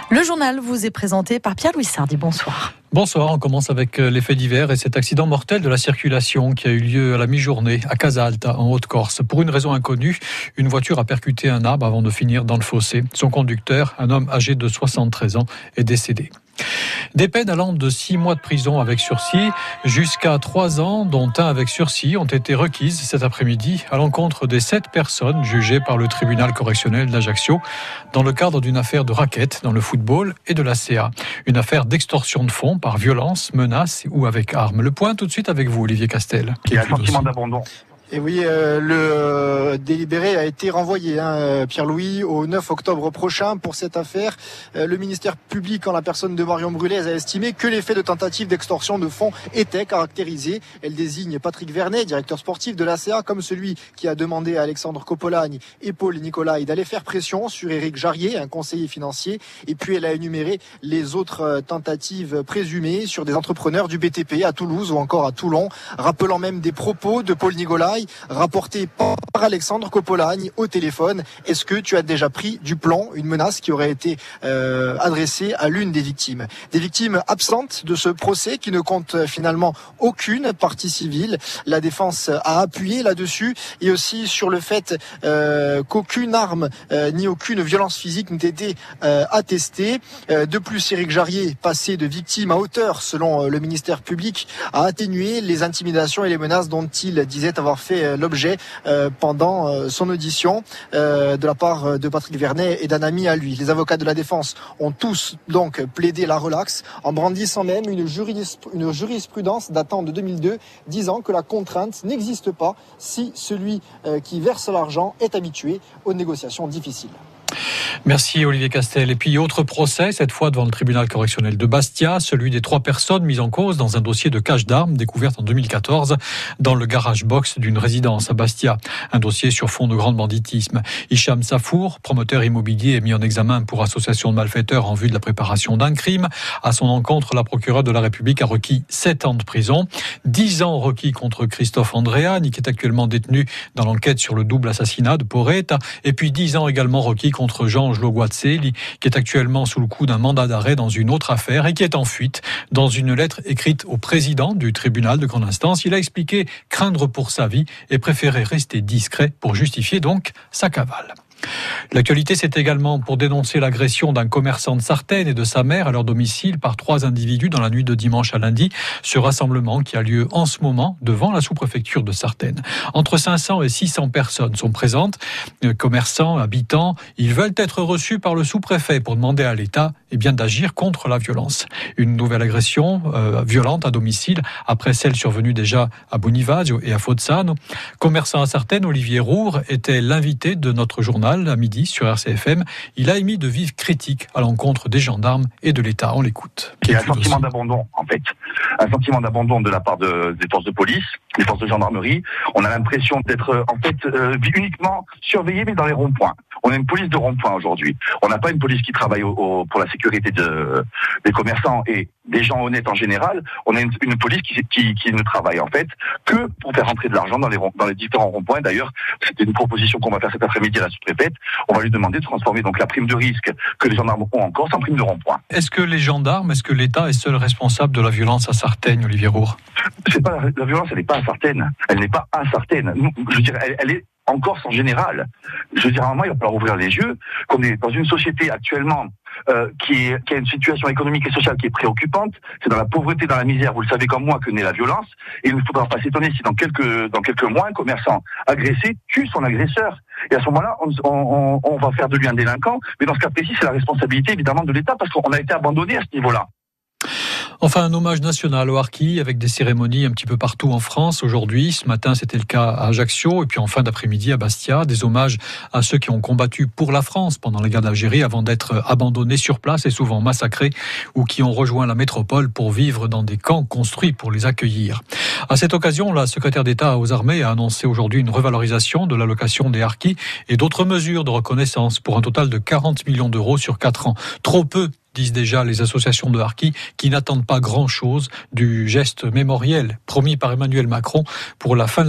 Le journal vous est présenté par Pierre-Louis Sardy. Bonsoir. Bonsoir, on commence avec les faits divers et cet accident mortel de la circulation qui a eu lieu à la mi-journée à Casalta, en Haute-Corse. Pour une raison inconnue, une voiture a percuté un arbre avant de finir dans le fossé. Son conducteur, un homme âgé de 73 ans, est décédé. Des peines allant de 6 mois de prison avec sursis jusqu'à 3 ans, dont un avec sursis, ont été requises cet après-midi à l'encontre des 7 personnes jugées par le tribunal correctionnel d'Ajaccio dans le cadre d'une affaire de raquette dans le football et de la CA. Une affaire d'extorsion de fonds par violence, menace ou avec arme. Le point tout de suite avec vous, Olivier Castel. Il y a un sentiment d'abandon. Et oui, le délibéré a été renvoyé, Pierre-Louis, au 9 octobre prochain pour cette affaire. Le ministère public, en la personne de Marion Brulez, a estimé que les faits de tentative d'extorsion de fonds étaient caractérisés. Elle désigne Patrick Vernet, directeur sportif de l'ACA, comme celui qui a demandé à Alexandre Copolagne et Paul Nicolai d'aller faire pression sur Éric Jarrier, un conseiller financier. Et puis elle a énuméré les autres tentatives présumées sur des entrepreneurs du BTP à Toulouse ou encore à Toulon, rappelant même des propos de Paul Nicolai rapporté par Alexandre Copolagne au téléphone. Est-ce que tu as déjà pris du plomb? Une menace qui aurait été adressée à l'une des victimes. Des victimes absentes de ce procès qui ne compte finalement aucune partie civile. La défense a appuyé là-dessus et aussi sur le fait qu'aucune arme ni aucune violence physique n'ait été attestée. De plus, Éric Jarrier, passé de victime à auteur selon le ministère public, a atténué les intimidations et les menaces dont il disait avoir fait l'objet pendant son audition de la part de Patrick Vernet et d'un ami à lui. Les avocats de la défense ont tous donc plaidé la relaxe en brandissant même une jurisprudence datant de 2002 disant que la contrainte n'existe pas si celui qui verse l'argent est habitué aux négociations difficiles. Merci Olivier Castel. Et puis autre procès, cette fois devant le tribunal correctionnel de Bastia, celui des 3 personnes mises en cause dans un dossier de cache d'armes découverte en 2014 dans le garage box d'une résidence à Bastia. Un dossier sur fond de grand banditisme. Hicham Safour, promoteur immobilier, est mis en examen pour association de malfaiteurs en vue de la préparation d'un crime. À son encontre, la procureure de la République a requis 7 ans de prison, 10 ans requis contre Christophe Andréani, qui est actuellement détenu dans l'enquête sur le double assassinat de Porretta, et puis 10 ans également requis contre Jean Loguazzeli, qui est actuellement sous le coup d'un mandat d'arrêt dans une autre affaire et qui est en fuite. Dans une lettre écrite au président du tribunal de grande instance, il a expliqué craindre pour sa vie et préférer rester discret pour justifier donc sa cavale. L'actualité, c'est également pour dénoncer l'agression d'un commerçant de Sartène et de sa mère à leur domicile par 3 individus dans la nuit de dimanche à lundi. Ce rassemblement qui a lieu en ce moment devant la sous-préfecture de Sartène. Entre 500 et 600 personnes sont présentes, commerçants, habitants. Ils veulent être reçus par le sous-préfet pour demander à l'État d'agir contre la violence. Une nouvelle agression violente à domicile après celle survenue déjà à Bonivaggio et à Fozzano. Commerçant à Sartène, Olivier Roure était l'invité de notre journal à midi sur RCFM. Il a émis de vives critiques à l'encontre des gendarmes et de l'État. On l'écoute. Il y a un sentiment d'abandon, en fait. Un sentiment d'abandon de la part des forces de police, des forces de gendarmerie. On a l'impression d'être, uniquement surveillés, mais dans les ronds-points. On a une police de rond-point aujourd'hui. On n'a pas une police qui travaille pour la sécurité des commerçants et des gens honnêtes en général. On a une police qui ne travaille en fait que pour faire rentrer de l'argent dans les différents ronds-points. D'ailleurs, c'était une proposition qu'on va faire cet après-midi à la sous-préfète. On va lui demander de transformer donc la prime de risque que les gendarmes ont en Corse en prime de rond-point. Est-ce que l'État est seul responsable de la violence à Sartène, Olivier Roure? C'est pas la violence, elle n'est pas à Sartène. Elle n'est pas à Sartène. Je veux dire, elle est en Corse en général. Je veux dire, à un moment, il va falloir ouvrir les yeux, qu'on est dans une société actuellement qui a une situation économique et sociale qui est préoccupante. C'est dans la pauvreté, dans la misère, vous le savez comme moi, que naît la violence. Et il ne faudra pas s'étonner si dans quelques mois, un commerçant agressé tue son agresseur. Et à ce moment-là, on va faire de lui un délinquant. Mais dans ce cas précis, c'est la responsabilité évidemment de l'État parce qu'on a été abandonné à ce niveau-là. Enfin, un hommage national au harkis avec des cérémonies un petit peu partout en France aujourd'hui. Ce matin, c'était le cas à Ajaccio et puis en fin d'après-midi à Bastia. Des hommages à ceux qui ont combattu pour la France pendant la guerre d'Algérie avant d'être abandonnés sur place et souvent massacrés ou qui ont rejoint la métropole pour vivre dans des camps construits pour les accueillir. À cette occasion, la secrétaire d'État aux armées a annoncé aujourd'hui une revalorisation de l'allocation des harkis et d'autres mesures de reconnaissance pour un total de 40 millions d'euros sur 4 ans. Trop peu, disent déjà les associations de harkis qui n'attendent pas grand-chose du geste mémoriel promis par Emmanuel Macron pour la fin